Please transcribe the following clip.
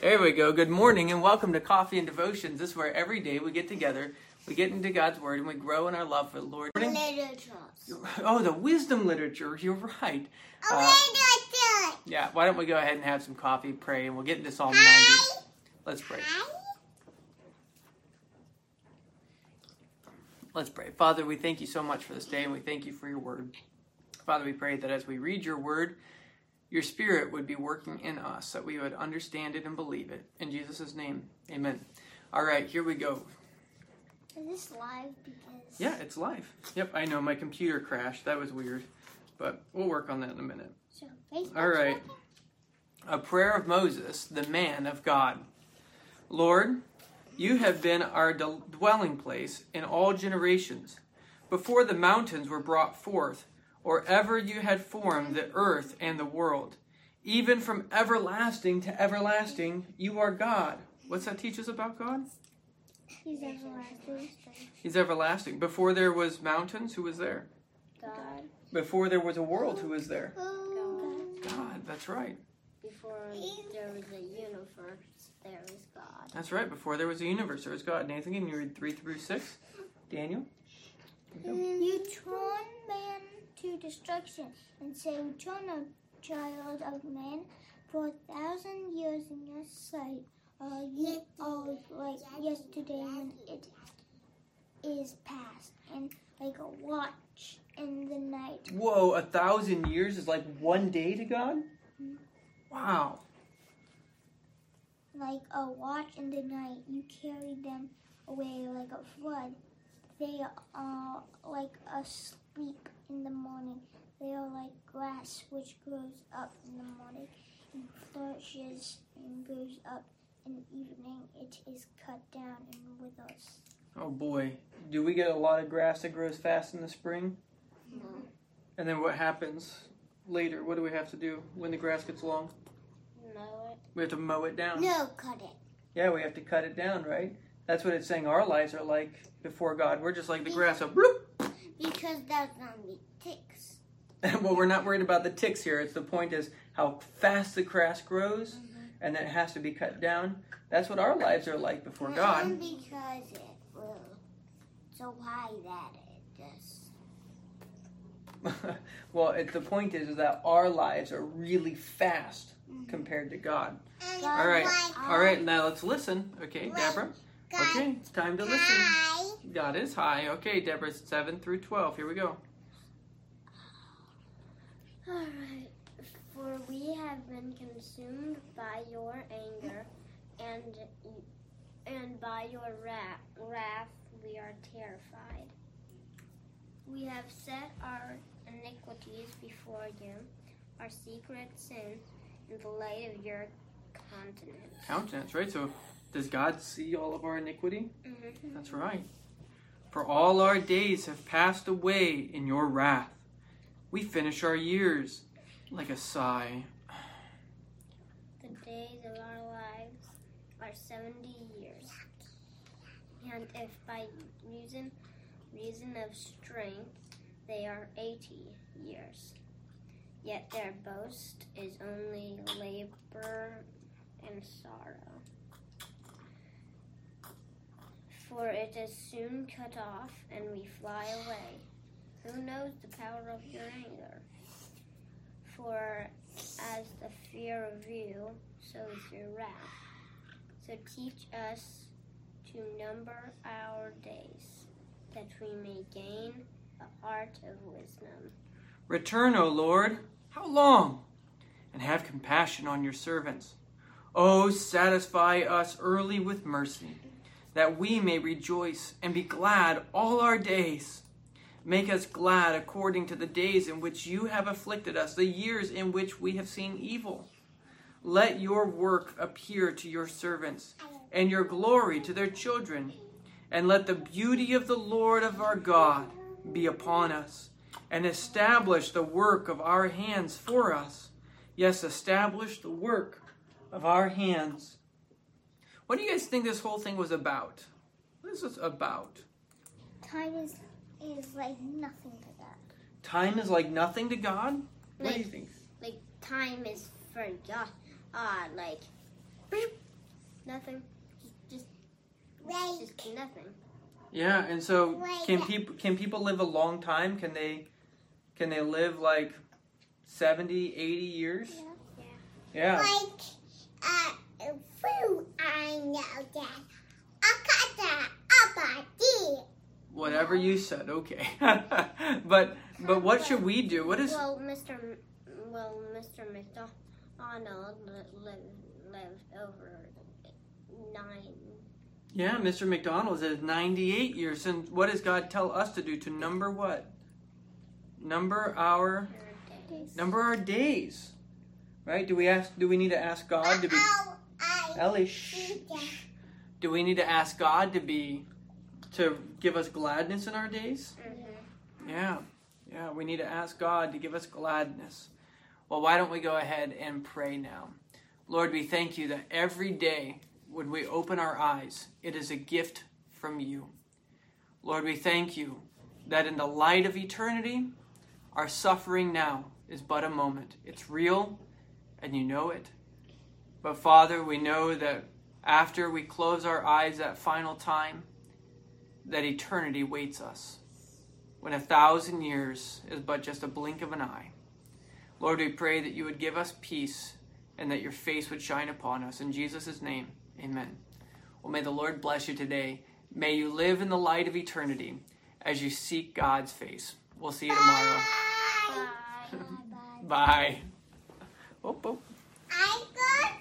There we go. Good morning and welcome to Coffee and Devotions. This is where every day we get together, we get into God's Word, and we grow in our love for the Lord. Literature. Oh, the wisdom literature. You're right. Yeah, why don't we go ahead and have some coffee, pray, and we'll get into Psalm 90. Let's pray. Let's pray. Father, we thank you so much for this day, and we thank you for your Word. Father, we pray that as we read your Word, your Spirit would be working in us, that we would understand it and believe it. In Jesus' name, amen. All right, here we go. Is this live? Because Yeah, it's live. Yep, I know, my computer crashed. That was weird, but we'll work on that in a minute. So, Facebook's All right. working? A prayer of Moses, the man of God. Lord, you have been our dwelling place in all generations. Before the mountains were brought forth, or ever you had formed the earth and the world. Even from everlasting to everlasting, you are God. What's that teach us about God? He's everlasting. He's everlasting. Before there was mountains, who was there? God. Before there was a world, who was there? God. God, that's right. Before there was a universe, there was God. That's right. Before there was a universe, there was God. Nathan, can you read 3 through 6? Daniel? You turn man to destruction and say, return a child of man for 1,000 years in your sight. You are like yesterday when it is past, and like a watch in the night. Whoa, 1,000 years is like one day to God? Wow. Like a watch in the night, you carry them away like a flood. They are like asleep in the morning. They are like grass which grows up in the morning and flourishes and grows up in the evening. It is cut down and withers. Oh boy. Do we get a lot of grass that grows fast in the spring? No. And then what happens later? What do we have to do when the grass gets long? Know We have to mow it down. No, cut it. Yeah, we have to cut it down, right? That's what it's saying our lives are like before God. We're just like the grass. So, bloop. Because that's not the ticks. Well, we're not worried about the ticks here. It's the point is how fast the grass grows, and then it has to be cut down. That's what our lives are like before God. Because it will so high that it just... Well, the point is that our lives are really fast compared to God. All right. Now let's listen. Okay, Deborah. Okay, it's time to listen. God is high. Okay, Deborah, 7 through 12. Here we go. Alright. For we have been consumed by your anger, and by your wrath we are terrified. We have set our iniquities before you, our secret sins, in the light of your countenance. Countenance, right? So does God see all of our iniquity? Mm-hmm. That's right. For all our days have passed away in your wrath. We finish our years like a sigh. The days of our lives are 70 years. And if by reason of strength they are 80 years. Yet their boast is only labor and sorrow. For it is soon cut off, and we fly away. Who knows the power of your anger? For as the fear of you, so is your wrath. So teach us to number our days, that we may gain a heart of wisdom. Return, O Lord. How long? And have compassion on your servants. O satisfy us early with mercy, that we may rejoice and be glad all our days. Make us glad according to the days in which you have afflicted us, the years in which we have seen evil. Let your work appear to your servants, and your glory to their children. And let the beauty of the Lord of our God be upon us, and establish the work of our hands for us. Yes, establish the work of our hands. What do you guys think this whole thing was about? What is this about? Time is like nothing to that. Time is like nothing to God? What do you think? Like time is for God. Like Nothing. Just nothing. Yeah, and so can people live a long time? Can they live like 70, 80 years? Yeah. Like food, I know that. Whatever you said, okay. but what should we do? What is Well, Mr. McDonald lived over 9. Yeah, Mr. McDonald is 98 years. And what does God tell us to do? To number what? Number our days. Right? Do we need to ask God to be Ellie, shh. Do we need to ask God to give us gladness in our days? Mm-hmm. Yeah, we need to ask God to give us gladness. Well, why don't we go ahead and pray now? Lord, we thank you that every day when we open our eyes, it is a gift from you. Lord, we thank you that in the light of eternity, our suffering now is but a moment. It's real, and you know it. But Father, we know that after we close our eyes that final time, that eternity waits us, when 1,000 years is but just a blink of an eye. Lord, we pray that you would give us peace and that your face would shine upon us. In Jesus' name, amen. Well, may the Lord bless you today. May you live in the light of eternity as you seek God's face. We'll see you tomorrow. Bye. Bye. Oh. I got